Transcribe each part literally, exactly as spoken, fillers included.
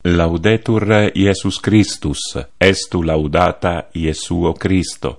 Laudetur Iesus Christus, estu laudata Iesuo Christo.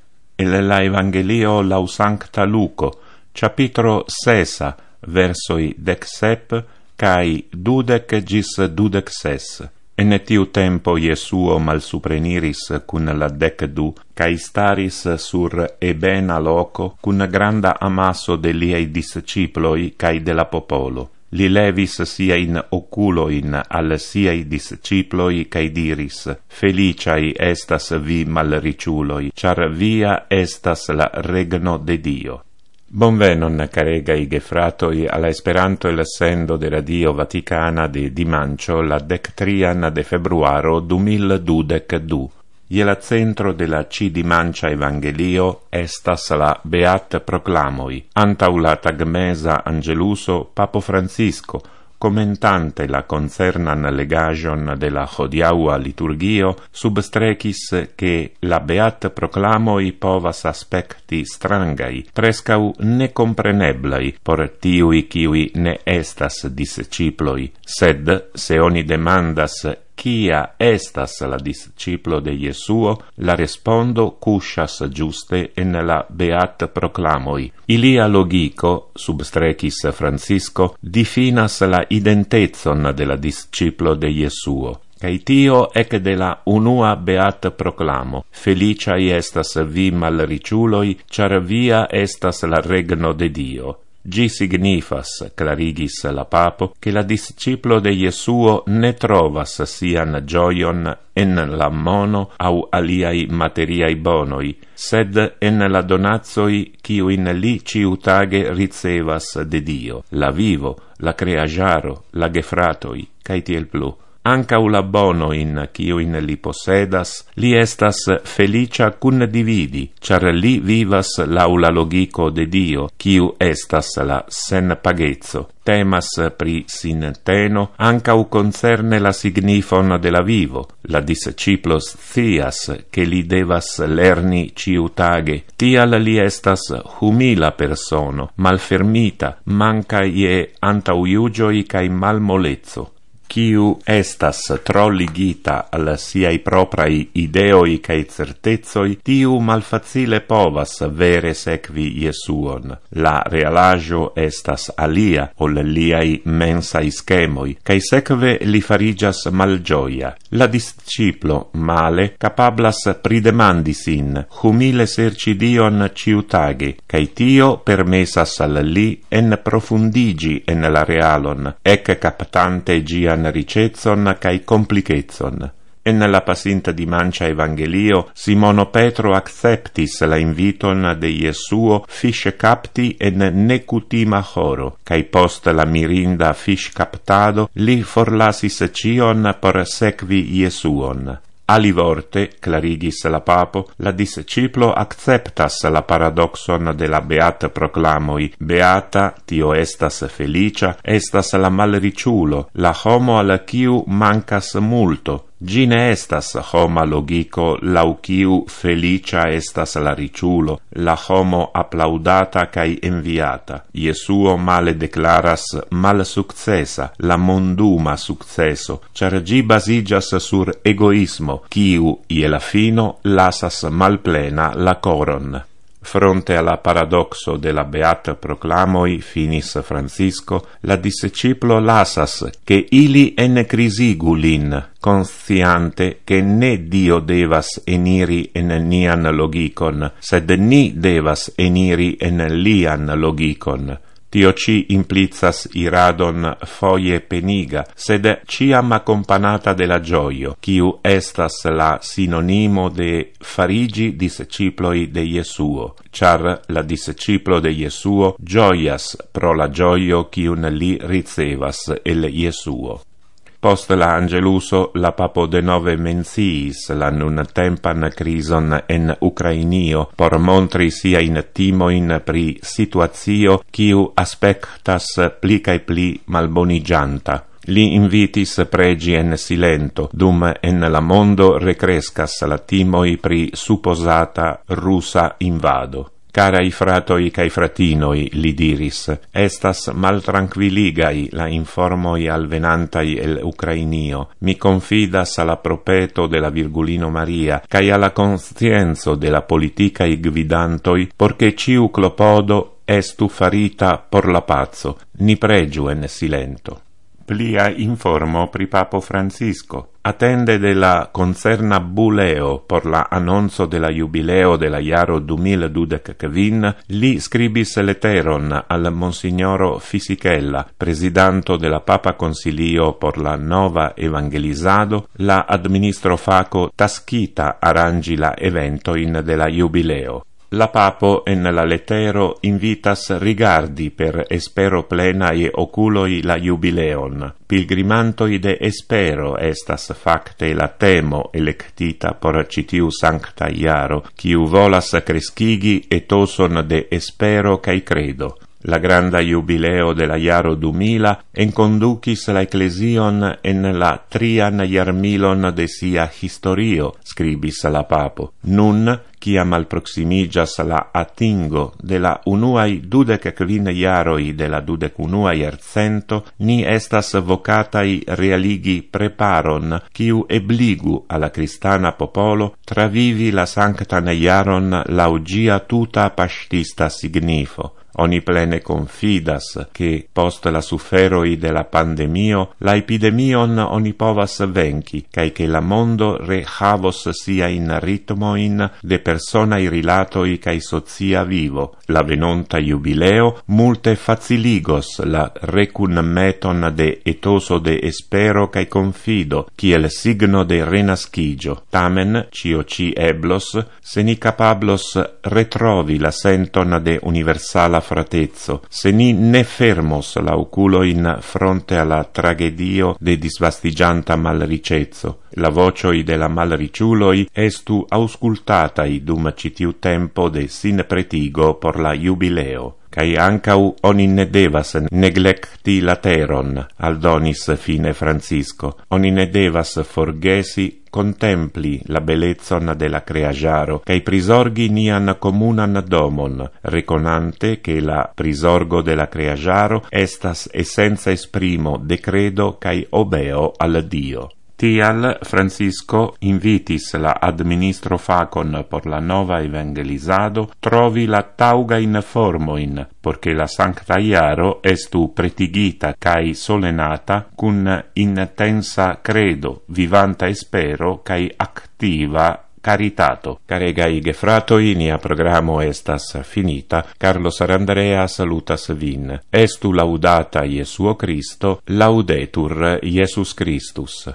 El la Evangelio lau Sancta Luco, capitro sesa, versoi dexsep, cae dudec gis dudec ses. En tiu tempo Iesuo malsupreniris cun la decdu, cae staris sur ebena loco, cun granda amasso de liei disciploi cae de la popolo. Li levis siain oculoin al siai disciploi cae diris: Feliciae estas vi malriciuloi, char via estas la regno de Dio. Bonvenon, caregai gefratoi, alla Esperanto el sendo de Radio Vaticana de dimancio la dectrian de februaro du mil dudec du. Je la centro de la ci dimancia Evangelio estas la Beat proclamoi. Antau la tagmesa Angeluso, Papo Francisco, commentante la concernan legajon de la hodiaua liturgio, substrecis che la Beat proclamoi povas aspecti strangai, prescau necompreneblai por tiui kiui ne estas disciploi, sed se oni demandas Quia estas la disciplo de Iesuo, la respondo cuscias giuste en la Beat proclamoi. Ilia logico, substrecis Francisco, difinas la identezon de la disciplo de Iesuo. Cae tio ec de la unua Beat proclamo: Feliciae estas vi malriciuloi, char via estas la regno de Dio. Gi signifas, clarigis la papo, che la disciplo de Iesuo ne trovas sian gioion en la mono au aliai materiai bonoi, sed en la donazoi quiuin li ciutage ricevas de Dio, la vivo, la creagiaro, la gefratoi, cae tiel plu. Ancau la bonoin quiuin li possedas, li estas felicia cun dividi, char li vivas lau la logico de Dio, quiu estas la sen pagezzo. Temas pri sinteno, ancau concerne la signifon de la vivo. La disciplos scias che li devas lerni ciutage, tial li estas humila persono, malfermita, manca ie antau iugioi cae malmolezzo. Quiu estas tro ligita al siai proprai ideoi cae certezoi, tiu malfacile povas vere sequi Iesuon. La realagio estas alia ol liai mensai schemoi, cae seque li farigias malgioia. La disciplo male capablas pridemandi sin, humile serci Dion ciutage, cae tio permesas al li en profundigi en la realon, ec captante gian ricetson cae complicetson. En la pasinta dimancia Evangelio, Simono Petro acceptis la inviton de Iesuo fish capti en necutima horo, cae post la mirinda fish captado li forlasis cion por sequi Iesuon. Alivorte, clarigis la papo, la disciplo acceptas la paradoxon de la Beat proclamoi: Beata, tio estas felicia, estas la malriciulo, la homo al quiu mancas multo. Gi ne estas homa logico lau quiu felicia estas la riciulo, la homo applaudata cae enviata. Iesuo male declaras mal successa, la monduma successo, char gi basigas sur egoismo, quiu, ie la fino, lasas malplena la coron. Fronte alla paradoxo de la Beat proclamoi, finis Francisco, la disciplo lasas che ili encrisigu lin, consciante che ne Dio devas eniri en nian logicon, sed ni devas eniri en lian logicon. Tio ci implicas iradon foie peniga, sed ciam accompanata de la gioio, quiu estas la sinonimo de farigi disciploi de Iesuo, char la disciplo de Iesuo gioias pro la gioio quiun li ricevas el Iesuo. Post la Angeluso, la papo de nove menciis la nun tempan crison en Ucrainio por montri sia in timoin pri situatio quiu aspectas pli cae pli malbonigianta. Li invitis pregi en silento, dum en la mondo recrescas la timoi pri supposata russa invado. Carai fratoi cae fratinoi, li diris, estas maltranquilligai la informoi alvenantai el Ucrainio. Mi confidas alla propeto de la Virgulino Maria, cae alla conscienzo de la politicai gvidantoi, porche ciu clopodo estu farita por la pazzo, ni pregiu en silento. Plia informo pri Papo Francisco. Attende de la concerna buleo por la annonzo de la jubileo de la jaro du mil dudec kvin, li scribis letteron al Monsignoro Fisichella, presidanto de la Papa Consilio por la nova evangelizado, la administro faco taschita arrangi la eventoin de la jubileo. La Papo en la lettero invitas rigardi per espero plena e oculoi la jubileon. Pilgrimantoi de espero estas facte la temo electita por citiu sancta iaro, quiu volas crescigi etoson de espero cae credo. La granda jubileo de la jaro du mila enconducis la ecclesion en la trian jarmilon de sia historio, scribis la Papo. Nun, ciam alproximigas la atingo de la unuai dudec quin jaroi de la dudec unua jarcento, ni estas vocatai realigi preparon, quiu ebligu alla cristana popolo travivi la sanctan jaron laugia tuta pastista signifo. Oni plene confidas che post la suferoi de la pandemio la epidemion oni povas venci, cae che la mondo rehavos sia in ritmoin de personai rilatoi cae socia vivo. La venonta jubileo multe faciligos la recunmeton de etoso de espero cae confido, kiel signo de renascigio. Tamen, cio ci eblos, se ni capablos retrovi la senton de universala fratezzo, se ni ne fermos la oculo in fronte alla tragedio de disvastigianta malricezzo. La vocioi de la malriciuloi estu auscultatai dum citiu tempo de sin pretigo por la jubileo. Cae ancau oni ne devas neglecti la teron, aldonis fine Francisco. Oni ne devas forgesi contempli la bellezon de la creajaro, cae prisorgi nian comunan domon, reconante che la prisorgo de la creajaro estas essenza esprimo de credo cae obeo al Dio. Tial Francisco invitis la administro facon por la nova evangelizado trovi la tauga in formoin, porche la sancta iaro estu pretigita cae solenata cun intensa credo, vivanta espero cae activa caritato. Caregai gefratoi, nia programo estas finita. Carlo Sarandrea salutas vin. Estu laudata Iesuo Christo, laudetur Iesus Christus.